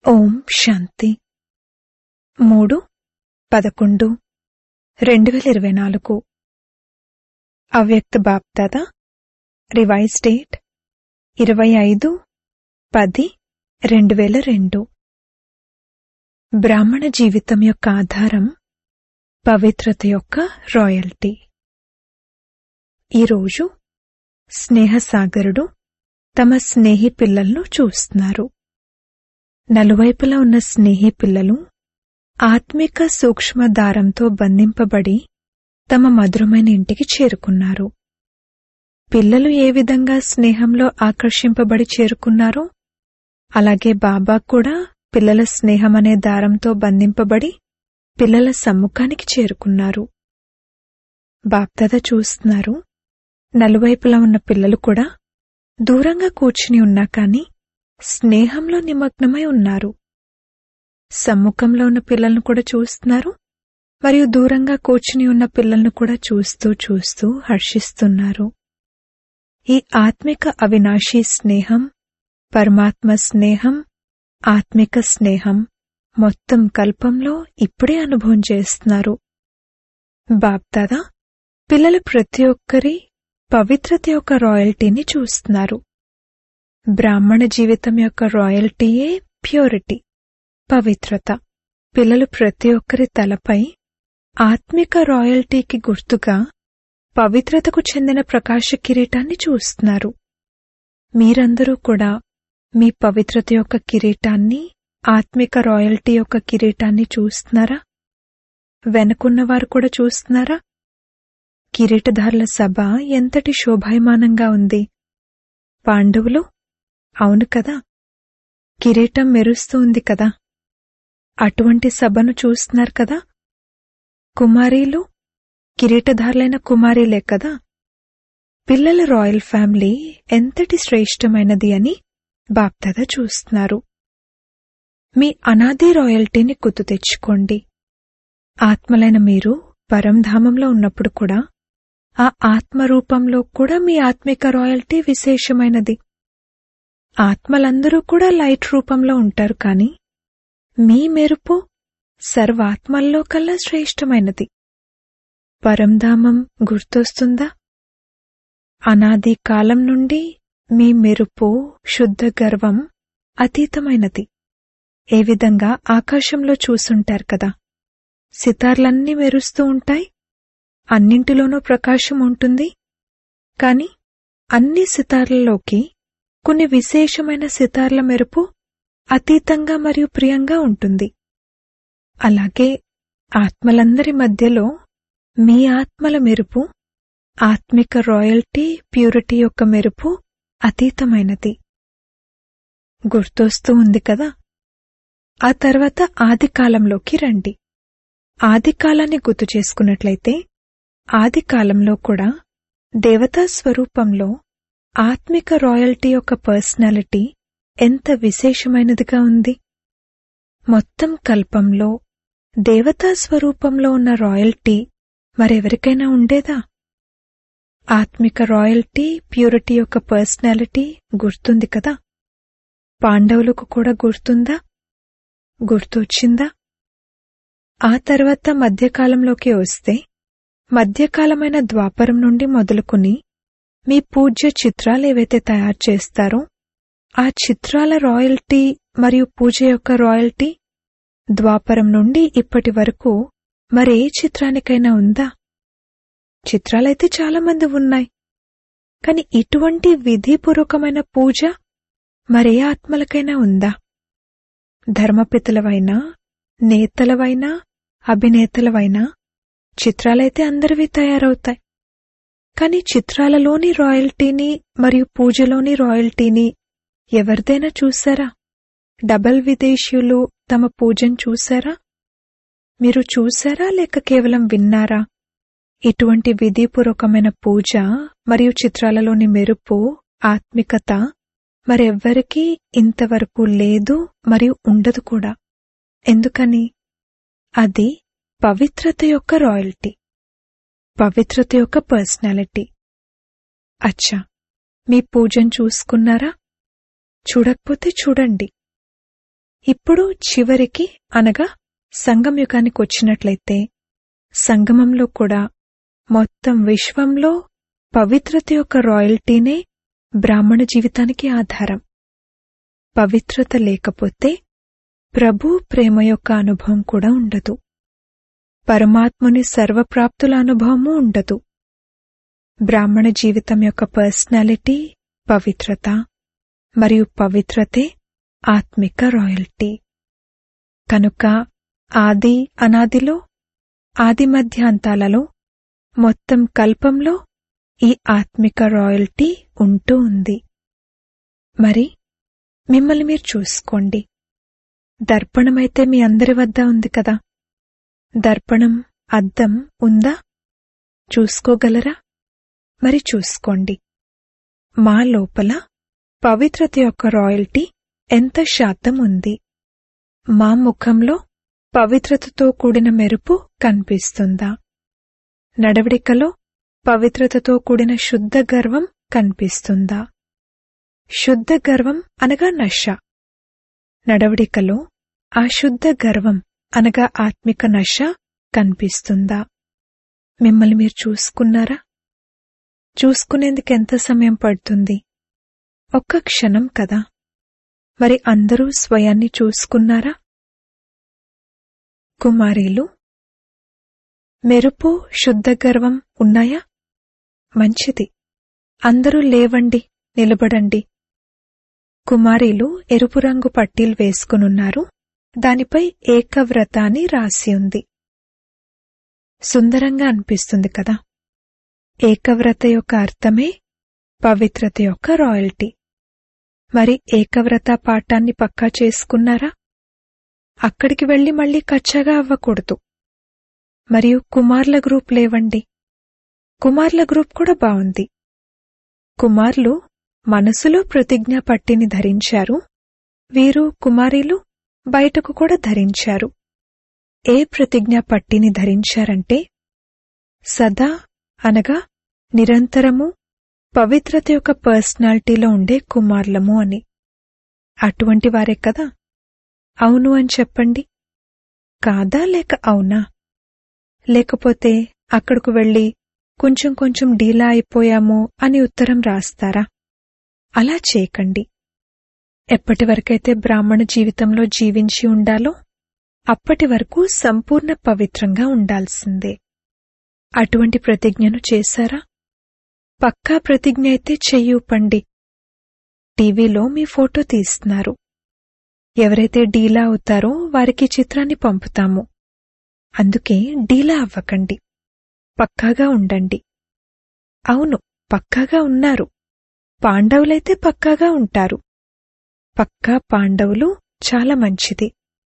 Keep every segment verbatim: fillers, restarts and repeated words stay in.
ఓం శాంతి. మూడు పదకొండు రెండు వేల ఇరవై నాలుగు అవ్యక్త బాప్దాదా రివైజ్ డేట్ ఇరవై ఐదు పది రెండు వేల రెండు. బ్రాహ్మణ జీవితం యొక్క ఆధారం పవిత్రత యొక్క రాయల్టీ. ఈరోజు స్నేహసాగరుడు తమ స్నేహి పిల్లలను చూస్తున్నారు. నలువైపులా ఉన్న స్నేహి పిల్లలు ఆత్మిక సూక్ష్మ దారంతో బంధింపబడి తమ మధురమైన ఇంటికి చేరుకున్నారు. పిల్లలు ఏ విధంగా స్నేహంలో ఆకర్షింపబడి చేరుకున్నారో అలాగే బాబా కూడా పిల్లల స్నేహమనే దారంతో బంధింపబడి పిల్లల సమ్ముఖానికి చేరుకున్నారు. బాప్దాదా చూస్తున్నారు, నలువైపులా ఉన్న పిల్లలు కూడా దూరంగా కూర్చుని ఉన్నా కాని స్నేహంలో నిమగ్నమై ఉన్నారు. సమ్ముఖంలో ఉన్న పిల్లలను కూడా చూస్తున్నారు మరియు దూరంగా కూర్చుని ఉన్న పిల్లలను కూడా చూస్తూ చూస్తూ హర్షిస్తున్నారు. ఈ ఆత్మిక అవినాశీ స్నేహం, పరమాత్మ స్నేహం, ఆత్మిక స్నేహం మొత్తం కల్పంలో ఇప్పుడే అనుభవం చేస్తున్నారు. బాప్దాదా పిల్లలు ప్రతి ఒక్కరి పవిత్రత యొక్క రాయల్టీని చూస్తున్నారు. బ్రాహ్మణ జీవితం యొక్క రాయల్టీయే ప్యూరిటీ, పవిత్రత. పిల్లలు ప్రతి ఒక్కరి తలపై ఆత్మిక రాయల్టీకి గుర్తుగా పవిత్రతకు చెందిన ప్రకాశ కిరీటాన్ని చూస్తున్నారు. మీరందరూ కూడా మీ పవిత్రత యొక్క కిరీటాన్ని, ఆత్మిక రాయల్టీ యొక్క కిరీటాన్ని చూస్తున్నారా? వెనుకున్నవారు కూడా చూస్తున్నారా? కిరీటధారుల సభ ఎంతటి శోభాయమానంగా ఉంది. పాండవులు, అవును కదా, కిరీటం మెరుస్తూ ఉంది కదా, అటువంటి సభను చూస్తున్నారు కదా. కుమారీలు కిరీటధారులైన కుమారీలే కదా. పిల్లల రాయల్ ఫ్యామిలీ ఎంతటి శ్రేష్టమైనది అని బాప్దాదా చూస్తున్నారు. మీ అనాది రాయల్టీని గుర్తు తెచ్చుకోండి. ఆత్మలైన మీరు పరంధామంలో ఉన్నప్పుడు కూడా ఆ ఆత్మరూపంలో కూడా మీ ఆత్మిక రాయల్టీ విశేషమైనది. ఆత్మలందరూ కూడా లైట్ రూపంలో ఉంటారు కాని మీ మెరుపు సర్వాత్మల్లో కల్లా శ్రేష్టమైనది. పరంధామం గుర్తొస్తుందా? అనాది కాలం నుండి మీ మెరుపు, శుద్ధ గర్వం అతీతమైనది. ఏ విధంగా ఆకాశంలో చూసుంటారు కదా, సితార్లన్నీ మెరుస్తూ ఉంటాయి, అన్నింటిలోనూ ప్రకాశం ఉంటుంది. కాని అన్ని సితార్లలోకి కొన్ని విశేషమైన సితార్ల మెరుపు అతీతంగా మరియు ప్రియంగా ఉంటుంది. అలాగే ఆత్మలందరి మధ్యలో మీ ఆత్మల మెరుపు, ఆత్మిక రాయల్టీ, ప్యూరిటీ యొక్క మెరుపు అతీతమైనది. గుర్తొస్తూ ఉంది కదా. ఆ తర్వాత ఆదికాలంలోకి రండి. ఆదికాలాన్ని గుర్తు చేసుకున్నట్లయితే ఆదికాలంలో కూడా దేవతా స్వరూపంలో ఆత్మిక రాయల్టీ యొక్క పర్సనాలిటీ ఎంత విశేషమైనదిగా ఉంది. మొత్తం కల్పంలో దేవతా స్వరూపంలో ఉన్న రాయల్టీ మరెవరికైనా ఉండేదా? ఆత్మిక రాయల్టీ, ప్యూరిటీ యొక్క పర్సనాలిటీ గుర్తుంది కదా. పాండవులకు కూడా గుర్తుందా? గుర్తొచ్చిందా? ఆ తర్వాత మధ్యకాలంలోకి వస్తే మధ్యకాలమైన ద్వాపరం నుండి మొదలుకుని మీ పూజ్య చిత్రాలు ఏవైతే తయారు చేస్తారో ఆ చిత్రాల రాయల్టీ మరియు పూజ యొక్క రాయల్టీ ద్వాపరం నుండి ఇప్పటి వరకు మరే చిత్రానికైనా ఉందా? చిత్రాలైతే చాలా మంది ఉన్నాయి, కాని ఇటువంటి విధిపూర్వకమైన పూజ మరే ఆత్మలకైనా ఉందా? ధర్మపితలవైనా, నేతలవైనా, అభినేతలవైనా చిత్రాలైతే అందరివి తయారవుతాయి. కాని చిత్రాలలోని రాయల్టీని మరియు పూజలోని రాయల్టీని ఎవరిదైనా చూశారా? డబల్ విదేశీయులు తమ పూజను చూశారా? మీరు చూశారా లేక కేవలం విన్నారా? ఇటువంటి విధిపూర్వకమైన పూజ మరియు చిత్రాలలోని మెరుపు, ఆత్మికత మరెవ్వరికీ ఇంతవరకు లేదు మరియు ఉండదు కూడా. ఎందుకని? అది పవిత్రత యొక్క రాయల్టీ, పవిత్రత యొక్క పర్సనాలిటీ. అచ్చా, మీ పూజను చూసుకున్నారా? చూడకపోతే చూడండి. ఇప్పుడు చివరికి అనగా సంగమయుగానికి వచ్చినట్లయితే సంగమంలో కూడా మొత్తం విశ్వంలో పవిత్రత యొక్క రాయల్టీనే బ్రాహ్మణ జీవితానికి ఆధారం. పవిత్రత లేకపోతే ప్రభు ప్రేమ యొక్క అనుభవం కూడా ఉండదు. పరమాత్ముని సర్వప్రాప్తుల అనుభవము ఉండదు. బ్రాహ్మణ జీవితం యొక్క పర్సనాలిటీ పవిత్రత, మరియు పవిత్రతే ఆత్మిక రాయల్టీ. కనుక ఆది అనాదిలో, ఆది మధ్యాంతాలలో, మొత్తం కల్పంలో ఈ ఆత్మిక రాయల్టీ ఉంటూ ఉంది. మరి మిమ్మల్ని మీరు చూసుకోండి. దర్పణమైతే మీ అందరి వద్ద ఉంది కదా. దర్పణం, అద్దం ఉందా? చూసుకోగలరా? మరి చూసుకోండి. మా లోపల పవిత్రత యొక్క రాయల్టీ ఎంత శాతం ఉంది? మా ముఖంలో పవిత్రతతో కూడిన మెరుపు కనిపిస్తుందా? నడవడికలో పవిత్రతతో కూడిన శుద్ధ గర్వం కనిపిస్తుందా? శుద్ధ గర్వం అనగా నశ. నడవడికలో ఆ శుద్ధ గర్వం అనగా ఆత్మిక నశ కనిపిస్తుందా? మిమ్మల్ని మీరు చూసుకున్నారా? చూసుకునేందుకు ఎంత సమయం పడుతుంది? ఒక్క క్షణం కదా. మరి అందరూ స్వయాన్ని చూసుకున్నారా? కుమారీలు, మెరుపు, శుద్ధ గర్వం ఉన్నాయా? మంచిది. అందరూ లేవండి, నిలబడండి. కుమారీలు ఎరుపు రంగు పట్టీలు వేసుకునున్నారు. దానిపై ఏకవ్రత అని రాసి ఉంది. సుందరంగా అనిపిస్తుంది కదా. ఏకవ్రత యొక్క అర్థమే పవిత్రత యొక్క రాయల్టీ. మరి ఏకవ్రత పాఠాన్ని పక్కా చేసుకున్నారా? అక్కడికి వెళ్లి మళ్లీ కచ్చగా అవ్వకూడదు. మరియు కుమార్ల గ్రూప్ లేవండి. కుమార్ల గ్రూప్ కూడా బావుంది. కుమార్లు మనసులో ప్రతిజ్ఞా పట్టిని ధరించారు. వీరు కుమారీలు బయటకు కూడా ధరించారు. ఏ ప్రతిజ్ఞా పట్టిని ధరించారంటే సదా అనగా నిరంతరము పవిత్రత యొక్క పర్సనాలిటీలో ఉండే కుమార్లము అని. అటువంటి వారే కదా. అవును అని చెప్పండి. కాదా లేక అవునా? లేకపోతే అక్కడకు వెళ్లి కొంచెం కొంచెం డీలా అయిపోయాము అని ఉత్తరం రాస్తారా? అలా చేయకండి. ఎప్పటివరకైతే బ్రాహ్మణ జీవితంలో జీవించి ఉండాలో అప్పటి వరకు సంపూర్ణ పవిత్రంగా ఉండాల్సిందే. అటువంటి ప్రతిజ్ఞను చేశారా? పక్కా ప్రతిజ్ఞ అయితే చెయ్యూపండి. టీవీలో మీ ఫోటో తీస్తున్నారు. ఎవరైతే డీలా అవుతారో వారికి చిత్రాన్ని పంపుతాము. అందుకే డీలా అవ్వకండి. పక్కాగా ఉండండి. అవును, పక్కాగా ఉన్నారు. పాండవులైతే పక్కాగా ఉంటారు. పక్కా పాండవులు చాలా మంచిది.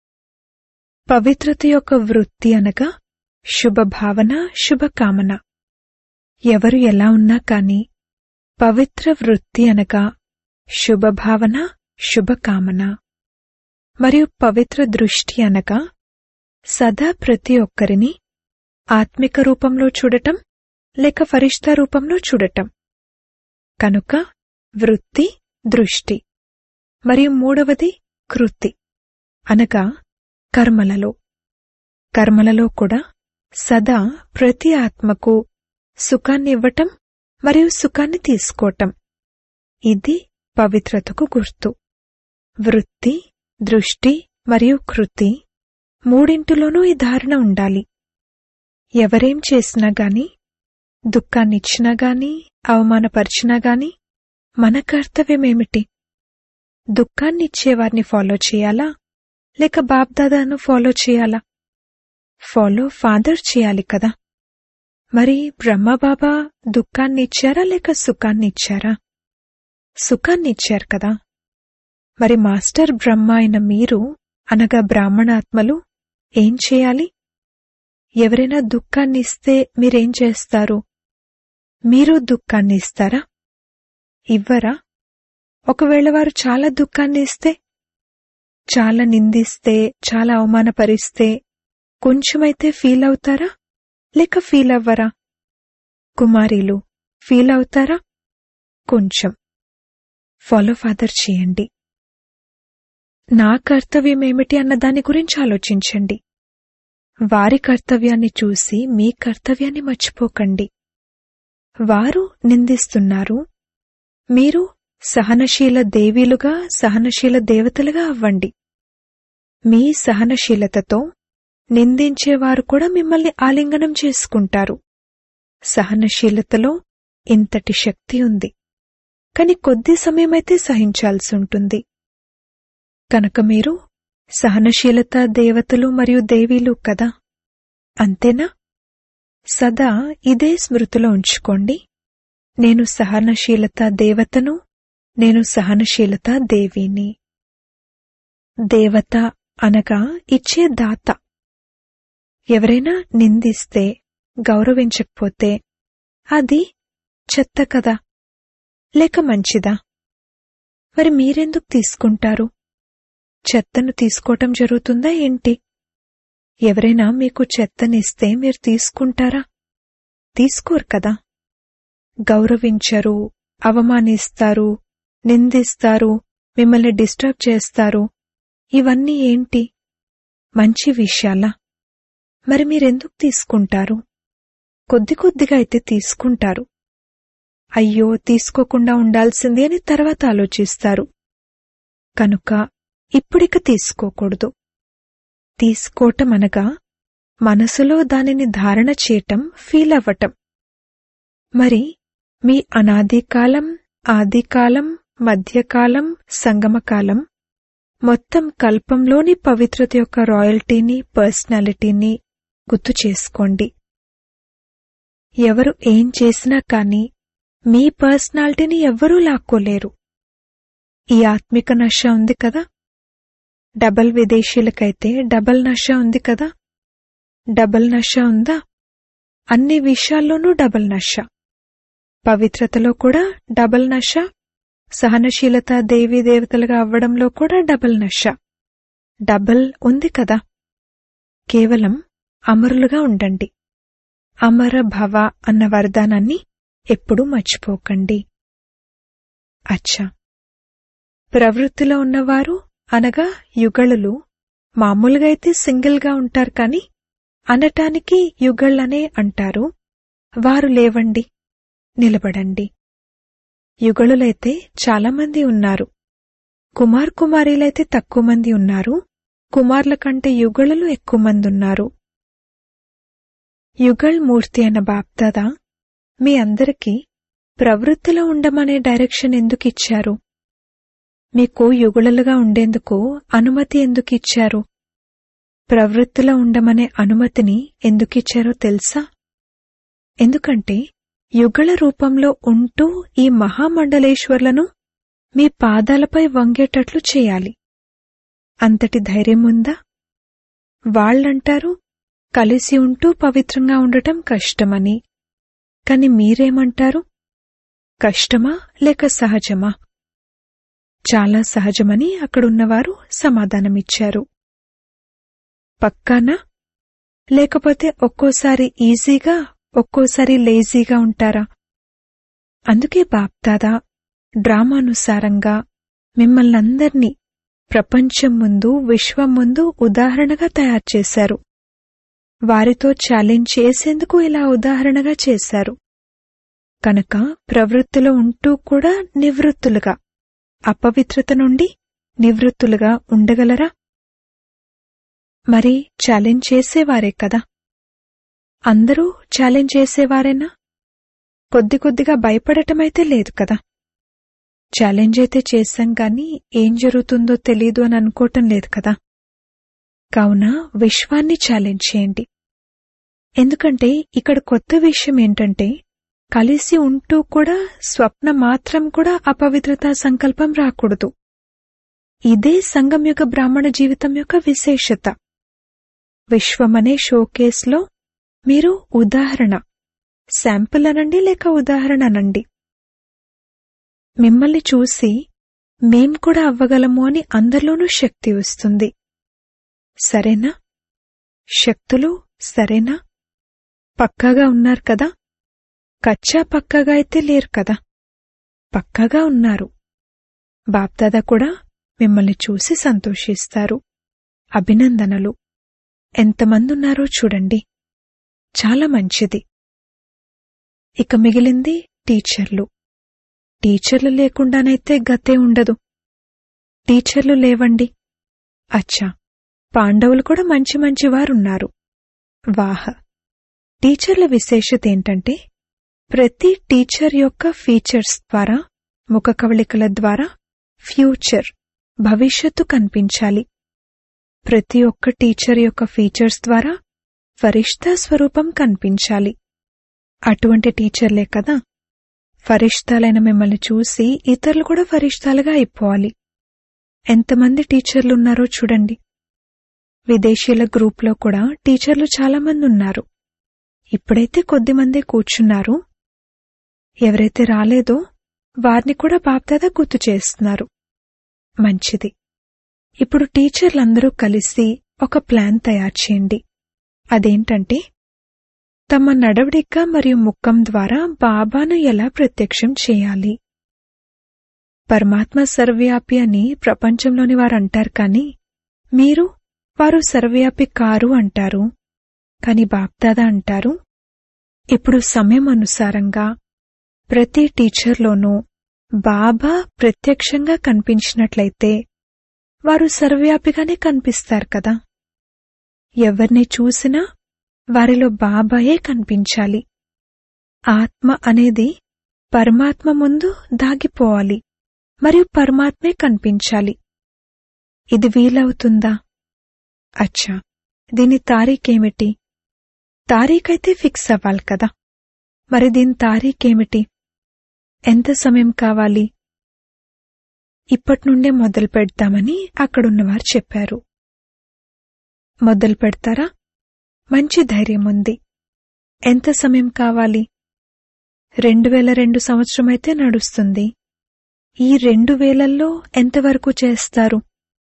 పవిత్రత యొక్క వృత్తి అనగా శుభభావన, శుభకామన. ఎవరు ఎలా ఉన్నా కాని పవిత్ర వృత్తి అనగా శుభభావన, శుభకామన. మరియు పవిత్ర దృష్టి అనగా సదా ప్రతి ఒక్కరిని ఆత్మిక రూపంలో చూడటం లేక ఫరిష్తా రూపంలో చూడటం. కనుక వృత్తి, దృష్టి. మరియు మూడవది కృతి అనగా కర్మలలో. కర్మలలో కూడా సదా ప్రతి ఆత్మకు సుఖాన్ని ఇవ్వటం మరియు సుఖాన్ని తీసుకోవటం. ఇది పవిత్రతకు గుర్తు. వృత్తి, దృష్టి మరియు కృతి మూడింటిలోనూ ఈ ధారణ ఉండాలి. ఎవరేం చేసినా గాని, దుఃఖాన్నిచ్చినా గాని, అవమానపరిచినా గాని మన కర్తవ్యమేమిటి? దుఃఖాన్నిచ్చేవారిని ఫాలో చేయాలా లేక బాప్దాదాను ఫాలో చేయాలా? ఫాలో ఫాదర్ చేయాలి కదా. మరి బ్రహ్మబాబా దుఃఖాన్నిచ్చారా లేక సుఖాన్నిచ్చారా? సుఖాన్నిచ్చారు కదా. మరి మాస్టర్ బ్రహ్మ అయిన మీరు అనగా బ్రాహ్మణాత్మలు ఏం చేయాలి? ఎవరైనా దుఃఖాన్నిస్తే మీరేం చేస్తారు? మీరు దుఃఖాన్నిస్తారా? ఇవ్వరా? ఒకవేళ వారు చాలా దుఃఖాన్ని ఇస్తే, చాలా నిందిస్తే, చాలా అవమానపరిస్తే కొంచెమైతే ఫీల్ అవుతారా లేక ఫీల్ అవ్వరా? కుమారీలు ఫీల్ అవుతారా? కొంచెం. ఫాలో ఫాదర్ చేయండి. నా కర్తవ్యమేమిటి అన్న దాని గురించి ఆలోచించండి. వారి కర్తవ్యాన్ని చూసి మీ కర్తవ్యాన్ని మర్చిపోకండి. వారు నిందిస్తున్నారు, మీరు సహనశీల దేవీలుగా సహనశీల దేవతలుగా అవ్వండి. మీ సహనశీలతతో నిందించేవారు కూడా మిమ్మల్ని ఆలింగనం చేసుకుంటారు. సహనశీలతలో ఇంతటి శక్తి ఉంది, కాని కొద్ది సమయమైతే సహించాల్సి ఉంటుంది. కనుక మీరు సహనశీలత దేవతలు మరియు దేవీలు కదా, అంతేనా? సదా ఇదే స్మృతిలో ఉంచుకోండి. నేను సహనశీలత దేవతను, నేను సహనశీలత దేవిని. దేవత అనగా ఇచ్చే దాత. ఎవరైనా నిందిస్తే, గౌరవించకపోతే అది చెత్త కదా, లేక మంచిదా? మరి మీరెందుకు తీసుకుంటారు? చెత్తను తీసుకోవటం జరుగుతుందా ఏంటి? ఎవరైనా మీకు చెత్తనిస్తే మీరు తీసుకుంటారా? తీసుకోరు కదా. గౌరవించరు, అవమానిస్తారు, నిందిస్తారు, మిమ్మల్ని డిస్టర్బ్ చేస్తారు. ఇవన్నీ ఏంటి? మంచి విషయాలా? మరి మీరెందుకు తీసుకుంటారు? కొద్ది కొద్దిగా అయితే తీసుకుంటారు. అయ్యో తీసుకోకుండా ఉండాల్సింది అని తర్వాత ఆలోచిస్తారు. కనుక ఇప్పుడిక తీసుకోకూడదు. తీసుకోవటం అనగా మనసులో దానిని ధారణ చేయటం, ఫీల్ అవ్వటం. మరి మీ అనాదికాలం, ఆదికాలం, మధ్యకాలం, సంగమకాలం మొత్తం కల్పంలోని పవిత్రత యొక్క రాయల్టీని, పర్సనాలిటీని గుర్తు చేసుకోండి. ఎవరు ఏం చేసినా కాని మీ పర్సనాలిటీని ఎవ్వరూ లాక్కోలేరు. ఈ ఆత్మిక నష ఉంది కదా, డబల్ విదేశీలకైతే డబల్ నష ఉంది కదా. డబల్ నష ఉందా? అన్ని విషయాల్లోనూ డబల్ నష. పవిత్రతలో కూడా డబల్ నష, సహనశీలత దేవీ దేవతలుగా అవ్వడంలో కూడా డబల్ నష. డబల్ ఉంది కదా. కేవలం అమరులుగా ఉండండి. అమర భవ అన్న వరదానాన్ని ఎప్పుడూ మర్చిపోకండి. అచ్చా, ప్రవృత్తిలో ఉన్నవారు అనగా యుగళులు మామూలుగా అయితే సింగిల్గా ఉంటారు కాని అనటానికి యుగళ్ళనే అంటారు. వారు లేవండి, నిలబడండి. యుగళులైతే చాలామంది ఉన్నారు. కుమార్ కుమారీలైతే తక్కువ మంది ఉన్నారు. కుమార్ల కంటే యుగళులు ఎక్కువ మంది ఉన్నారు. యుగళ్ మూర్తి అయిన బాప్దాదా మీ అందరికీ ప్రవృత్తిలో ఉండమనే డైరెక్షన్ ఎందుకిచ్చారు? మీకు యుగళలుగా ఉండేందుకు అనుమతి ఎందుకిచ్చారు? ప్రవృత్తిలో ఉండమనే అనుమతిని ఎందుకిచ్చారో తెలుసా? ఎందుకంటే యుగళ రూపంలో ఉంటూ ఈ మహామండలేశ్వర్లను మీ పాదాలపై వంగేటట్లు చేయాలి. అంతటి ధైర్యముందా? వాళ్లంటారు కలిసి ఉంటూ పవిత్రంగా ఉండటం కష్టమని. కాని మీరేమంటారు? కష్టమా లేక సహజమా? చాలా సహజమని అక్కడున్నవారు సమాధానమిచ్చారు. పక్కానా? లేకపోతే ఒక్కోసారి ఈజీగా ఒక్కోసారి లేజీగా ఉంటారా? అందుకే బాప్దాదా డ్రామానుసారంగా మిమ్మల్నందర్నీ ప్రపంచం ముందు, విశ్వం ముందు ఉదాహరణగా తయారుచేశారు. వారితో ఛాలెంజ్ చేసేందుకు ఇలా ఉదాహరణగా చేశారు. కనుక ప్రవృత్తిలో ఉంటూ కూడా నివృత్తులుగా, అపవిత్రత నుండి నివృత్తులుగా ఉండగలరా? మరి ఛాలెంజ్ చేసేవారే కదా. అందరూ ఛాలెంజ్ చేసేవారేనా? కొద్ది కొద్దిగా భయపడటమైతే లేదు కదా. ఛాలెంజ్ అయితే చేశాం గాని ఏం జరుగుతుందో తెలీదు అని అనుకోవటం లేదు కదా. కావున విశ్వాన్ని ఛాలెంజ్ చేయండి. ఎందుకంటే ఇక్కడ కొత్త విషయం ఏంటంటే కలిసి ఉంటూ కూడా స్వప్న మాత్రం కూడా అపవిత్రతా సంకల్పం రాకూడదు. ఇదే సంగం యొక్క బ్రాహ్మణ జీవితం యొక్క విశేషత. విశ్వమనే షోకేస్లో మీరు ఉదాహరణ, శాంపుల్ అనండి లేక ఉదాహరణ అనండి. మిమ్మల్ని చూసి మేం కూడా అవ్వగలము అని అందరిలోనూ శక్తి వస్తుంది. సరేనా? శక్తులు సరేనా? పక్కాగా ఉన్నారు కదా. కచ్చా పక్కాగా అయితే లేరు కదా, పక్కాగా ఉన్నారు. బాప్దాదా కూడా మిమ్మల్ని చూసి సంతోషిస్తారు. అభినందనలు. ఎంతమందున్నారో చూడండి. చాలా మంచిది. ఇక మిగిలింది టీచర్లు. టీచర్లు లేకుండానైతే గతే ఉండదు. టీచర్లు లేవండి. అచ్చా, పాండవులు కూడా మంచి మంచివారున్నారు. వాహ! టీచర్ల విశేషత ఏంటంటే ప్రతి టీచర్ యొక్క ఫీచర్స్ ద్వారా, ముఖ కవళికల ద్వారా ఫ్యూచర్, భవిష్యత్తు కనిపించాలి. ప్రతి ఒక్క టీచర్ యొక్క ఫీచర్స్ ద్వారా ఫరిష్తా స్వరూపం కనిపించాలి. అటువంటి టీచర్లే కదా ఫరిష్తాలైన మిమ్మల్ని చూసి ఇతరులు కూడా ఫరిష్తాలుగా అయిపోవాలి. ఎంతమంది టీచర్లున్నారో చూడండి. విదేశీయుల గ్రూప్లో కూడా టీచర్లు చాలామంది ఉన్నారు. ఇప్పుడైతే కొద్దిమంది కూర్చున్నారు. ఎవరైతే రాలేదో వారిని కూడా బాప్దాదా గుర్తు చేస్తున్నారు. మంచిది. ఇప్పుడు టీచర్లందరూ కలిసి ఒక ప్లాన్ తయారు చేయండి. అదేంటంటే తమ నడవడిక మరియు ముఖం ద్వారా బాబాను ఎలా ప్రత్యక్షం చేయాలి. పరమాత్మ సర్వవ్యాపి అని ప్రపంచంలోని వారు అంటారు, కానీ మీరు వారు సర్వవ్యాపి కారు అంటారు. కాని బాప్దాదా అంటారు, ఇప్పుడు సమయం అనుసారంగా ప్రతి టీచర్లోనూ బాబా ప్రత్యక్షంగా కనిపించినట్లయితే వారు సర్వవ్యాపిగానే కనిపిస్తారు కదా. ఎవరిని చూసినా వారిలో బాబాయే కనిపించాలి. ఆత్మ అనేది పరమాత్మ ముందు దాగిపోవాలి మరియు పరమాత్మే కనిపించాలి. ఇది వీలవుతుందా? అచ్చా, దీని తారీఖేమిటి? తారీఖైతే ఫిక్స్ అవ్వాలి కదా. మరి దీని తారీఖేమిటి? ఎంత సమయం కావాలి? ఇప్పటినుండే మొదలు పెడతామని అక్కడున్నవారు చెప్పారు. మొదలు పెడతారా? మంచి ధైర్యం ఉంది. ఎంత సమయం కావాలి? రెండు వేల రెండు సంవత్సరమైతే నడుస్తుంది. ఈ రెండు వేలల్లో ఎంతవరకు చేస్తారు?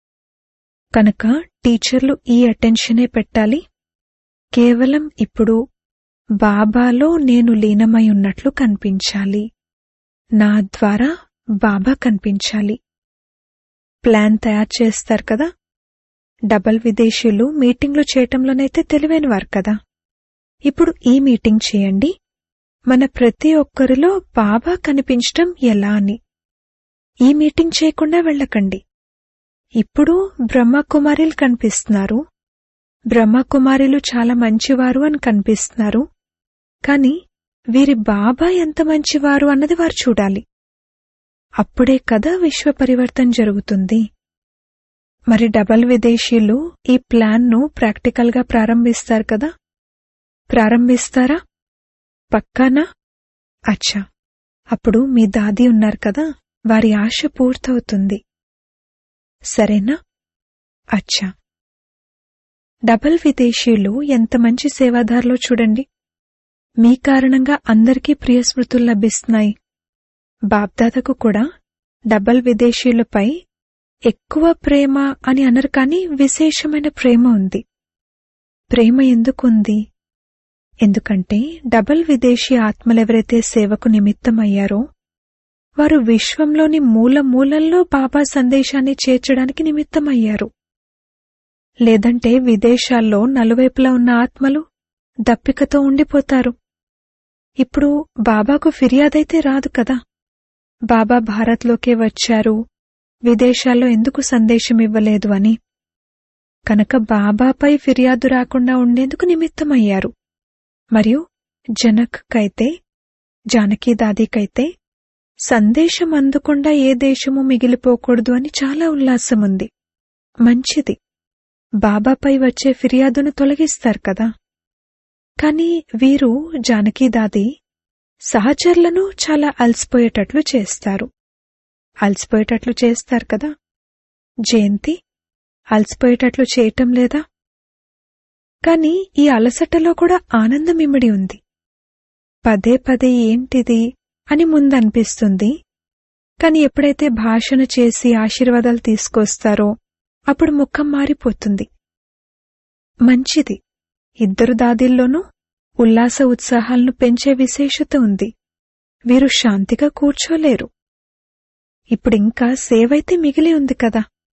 కనుక టీచర్లు ఈ అటెన్షనే పెట్టాలి. కేవలం ఇప్పుడు బాబాలో నేను లీనమై ఉన్నట్లు కనిపించాలి. నా ద్వారా బాబా కనిపించాలి. ప్లాన్ తయారు చేస్తారు కదా. డబల్ విదేశీయులు మీటింగ్లు చేయటంలోనైతే తెలివైనవారు కదా. ఇప్పుడు ఈ మీటింగ్ చేయండి, మన ప్రతి ఒక్కరిలో బాబా కనిపించటం ఎలా అని. ఈ మీటింగ్ చేయకుండా వెళ్ళకండి. ఇప్పుడు బ్రహ్మకుమారిలు కనిపిస్తున్నారు. బ్రహ్మకుమారిలు చాలా మంచివారు అని కనిపిస్తున్నారు. కాని వీరి బాబా ఎంత మంచివారు అన్నది వారు చూడాలి. అప్పుడే కదా విశ్వ పరివర్తన జరుగుతుంది. మరి డబల్ విదేశీయులు ఈ ప్లాన్ను ప్రాక్టికల్గా ప్రారంభిస్తారు కదా. ప్రారంభిస్తారా? పక్కానా? అచ్చా, అప్పుడు మీ దాది ఉన్నారు కదా, వారి ఆశ పూర్తవుతుంది. సరేనా? అచ్చా, డబల్ విదేశీయులు ఎంత మంచి సేవాదారులో చూడండి. మీ కారణంగా అందరికీ ప్రియస్మృతులు లభిస్తున్నాయి. బాప్దాదాకు కూడా డబల్ విదేశీయులపై ఎక్కువ ప్రేమ అని అనరు, కానీ విశేషమైన ప్రేమ ఉంది. ప్రేమ ఎందుకుంది? ఎందుకంటే డబల్ విదేశీ ఆత్మలెవరైతే సేవకు నిమిత్తమయ్యారో వారు విశ్వంలోని మూల మూలల్లో బాబా సందేశాన్ని చేర్చడానికి నిమిత్తమయ్యారు. లేదంటే విదేశాల్లో నలువైపులా ఉన్న ఆత్మలు దప్పికతో ఉండిపోతారు. ఇప్పుడు బాబాకు ఫిర్యాదైతే రాదు కదా. బాబా భారత్లోకే వచ్చారు, విదేశాల్లో ఎందుకు సందేశం ఇవ్వలేదు అని. కనుక బాబాపై ఫిర్యాదు రాకుండా ఉండేందుకు నిమిత్తమయ్యారు. మరియు జనక్కైతే, జానకీదాదీకైతే సందేశం అందకుండా ఏ దేశము మిగిలిపోకూడదు అని చాలా ఉల్లాసముంది. మంచిది. బాబాపై వచ్చే ఫిర్యాదును తొలగిస్తారు కదా. కాని వీరు జానకీదాది సహచరులను చాలా అలసిపోయేటట్లు చేస్తారు. అలసిపోయేటట్లు చేస్తారు కదా. జయంతి అలసిపోయేటట్లు చేయటం లేదా? కాని ఈ అలసటలో కూడా ఆనందం ఇమిడి ఉంది. పదే పదే ఏంటిది అని ముందనిపిస్తుంది. కాని ఎప్పుడైతే భాషణ చేసి ఆశీర్వాదాలు తీసుకొస్తారో అప్పుడు ముఖం మారిపోతుంది. మంచిది. ఇద్దరు దాదీల్లోనూ ఉల్లాస ఉత్సాహాలను పెంచే విశేషత ఉంది. వీరు శాంతిగా కూర్చోలేరు. ఇప్పుడింకా సేవైతే మిగిలి ఉంది కదా.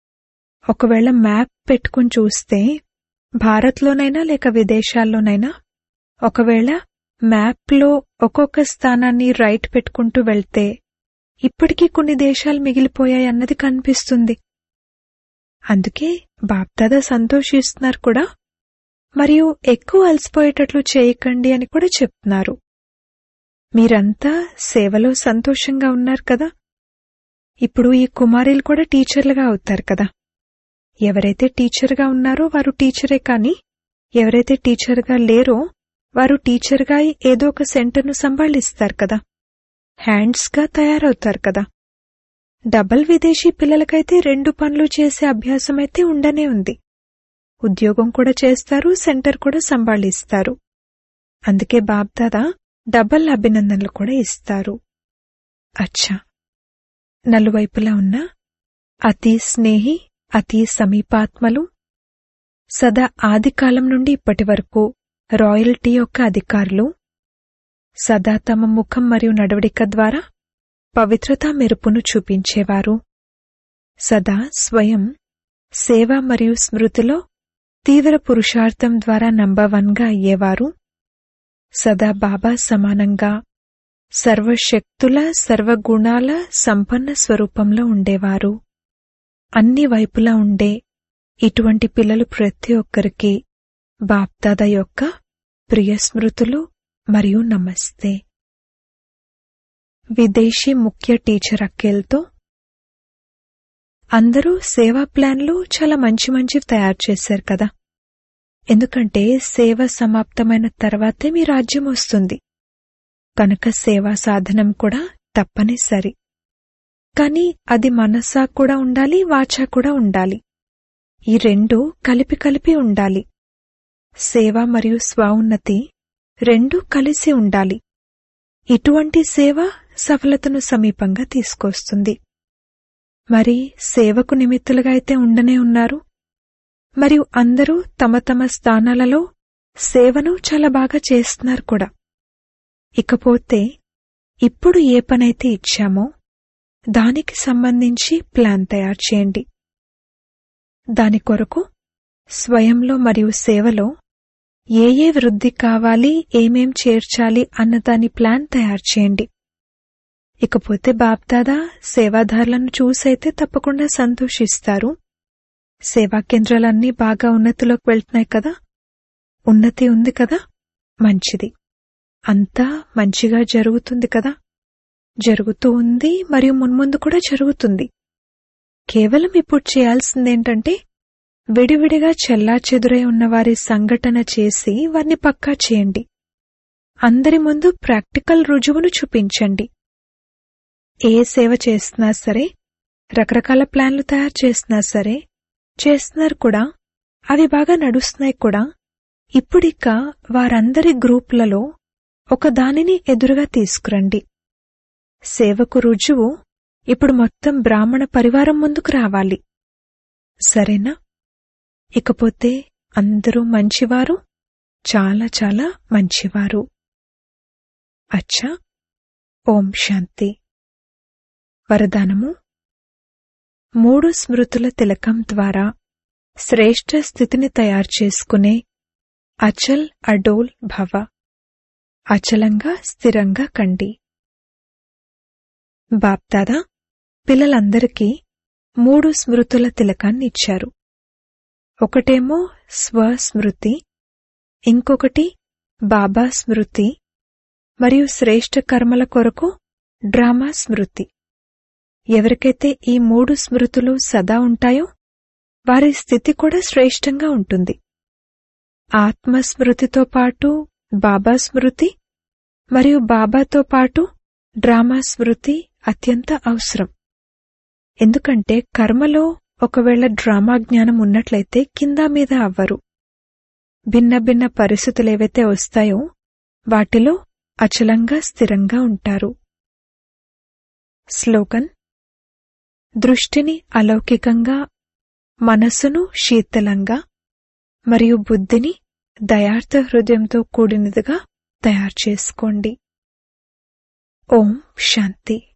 ఒకవేళ మ్యాప్ పెట్టుకుని చూస్తే భారత్లోనైనా లేక విదేశాల్లోనైనా ఒకవేళ మ్యాప్లో ఒక్కొక్క స్థానాన్ని రైట్ పెట్టుకుంటూ వెళ్తే ఇప్పటికీ కొన్ని దేశాలు మిగిలిపోయాయి అన్నది కనిపిస్తుంది. అందుకే బాప్దాదా సంతోషిస్తున్నారు కూడా, మరియు ఎక్కువ అలసిపోయేటట్లు చేయకండి అని కూడా చెప్తున్నారు. మీరంతా సేవలో సంతోషంగా ఉన్నారు కదా. ఇప్పుడు ఈ కుమారీలు కూడా టీచర్లుగా అవుతారు కదా. ఎవరైతే టీచర్గా ఉన్నారో వారు టీచరే, కానీ ఎవరైతే టీచర్గా లేరో వారు టీచర్గా ఏదో ఒక సెంటర్ను సంభాళిస్తారు కదా, హ్యాండ్స్గా తయారవుతారు కదా. డబల్ విదేశీ పిల్లలకైతే రెండు పనులు చేసే అభ్యాసమైతే ఉండనే ఉంది. ఉద్యోగం కూడా చేస్తారు, సెంటర్ కూడా సంభాళిస్తారు. అందుకే బాప్దాదా డబల్ అభినందనలు కూడా ఇస్తారు. అచ్చా, నలువైపులా ఉన్న అతి స్నేహి, అతి సమీపాత్మలు, సదా ఆదికాలం నుండి ఇప్పటి వరకు రాయల్టీ యొక్క అధికారులు, సదా తమ ముఖం మరియు నడవడిక ద్వారా పవిత్రతా మెరుపును చూపించేవారు, సదా స్వయం సేవ మరియు స్మృతిలో తీవ్ర పురుషార్థం ద్వారా నంబర్ వన్గా అయ్యేవారు, సదా బాబా సమానంగా సర్వశక్తుల సర్వగుణాల సంపన్న స్వరూపంలో ఉండేవారు. అన్ని వైపులా ఉండే ఇటువంటి పిల్లలు ప్రతి ఒక్కరికి బాప్దాదా యొక్క ప్రియ స్మృతులు మరియు నమస్తే. విదేశీ ముఖ్య టీచర్ అక్కేల్తో అందరూ సేవా ప్లాన్లు చాలా మంచి మంచివి తయారు చేశారు కదా. ఎందుకంటే సేవ సమాప్తమైన తర్వాతే మీ రాజ్యం వస్తుంది కనుక సేవా సాధనం కూడా తప్పనిసరి. కాని అది మనసా కూడా ఉండాలి, వాచా కూడా ఉండాలి. ఈ రెండు కలిపి కలిపి ఉండాలి. సేవ మరియు స్వౌన్నతి రెండూ కలిసి ఉండాలి. ఇటువంటి సేవ సఫలతను సమీపంగా తీసుకొస్తుంది. మరి సేవకు నిమిత్తులుగా అయితే ఉండనే ఉన్నారు. మరియు అందరూ తమ తమ స్థానాలలో సేవను చాలా బాగా చేస్తున్నారు కూడా. ఇకపోతే ఇప్పుడు ఏ పనైతే ఇచ్చామో దానికి సంబంధించి ప్లాన్ తయారు చేయండి. దాని కొరకు స్వయంలో మరియు సేవలో ఏ ఏ వృద్ధి కావాలి, ఏమేం చేర్చాలి అన్న దాని ప్లాన్ తయారు చేయండి. ఇకపోతే బాప్దాదా సేవాదారులను చూసైతే తప్పకుండా సంతోషిస్తారు. సేవా కేంద్రాలన్నీ బాగా ఉన్నతిలోకి వెళ్తున్నాయి కదా. ఉన్నతి ఉంది కదా, మంచిది. అంతా మంచిగా జరుగుతుంది కదా. జరుగుతూ ఉంది మరియు మున్ముందు కూడా జరుగుతుంది. కేవలం ఇప్పుడు చేయాల్సిందేంటంటే విడివిడిగా చెల్లాచెదురై ఉన్నవారి సంఘటన చేసి వారిని పక్కా చేయండి. అందరి ముందు ప్రాక్టికల్ రుజువును చూపించండి. ఏ సేవ చేస్తున్నా సరే, రకరకాల ప్లాన్లు తయారు చేస్తున్నా సరే, చేస్తున్నారు కూడా, అవి బాగా నడుస్తున్నాయి కూడా. ఇప్పుడిక వారందరి గ్రూపులలో ఒక దానిని ఎదురుగా తీసుకురండి. సేవకు రుజువు ఇప్పుడు మొత్తం బ్రాహ్మణ పరివారం ముందుకు రావాలి. సరేనా? ఇకపోతే అందరూ మంచివారు, చాలా చాలా మంచివారు. అచ్చా, ఓం శాంతి. వరదానము: మూడు స్మృతుల తిలకం ద్వారా శ్రేష్ఠ స్థితిని తయారు చేసుకునే అచల్ అడోల్ భవ. అచలంగా స్థిరంగా కండి. బాప్దాదా పిల్లలందరికీ మూడు స్మృతుల తిలకాన్ని ఇచ్చారు. ఒకటేమో స్వస్మృతి, ఇంకొకటి బాబా స్మృతి, మరియు శ్రేష్ఠ కర్మల కొరకు డ్రామా స్మృతి. ఎవరికైతే ఈ మూడు స్మృతులు సదా ఉంటాయో వారి స్థితి కూడా శ్రేష్టంగా ఉంటుంది. ఆత్మస్మృతితో పాటు బాబా స్మృతి మరియు బాబాతో పాటు డ్రామా స్మృతి అత్యంత అవసరం. ఎందుకంటే కర్మలో ఒకవేళ డ్రామా జ్ఞానం ఉన్నట్లయితే కింద మీద అవ్వరు. భిన్న భిన్న పరిస్థితులేవైతే వస్తాయో వాటిలో అచలంగా స్థిరంగా ఉంటారు. స్లోగన్: దృష్టిని అలౌకికంగా, మనస్సును శీతలంగా మరియు బుద్ధిని దయార్థ హృదయంతో కూడినదిగా తయారు చేసుకోండి. ఓం శాంతి.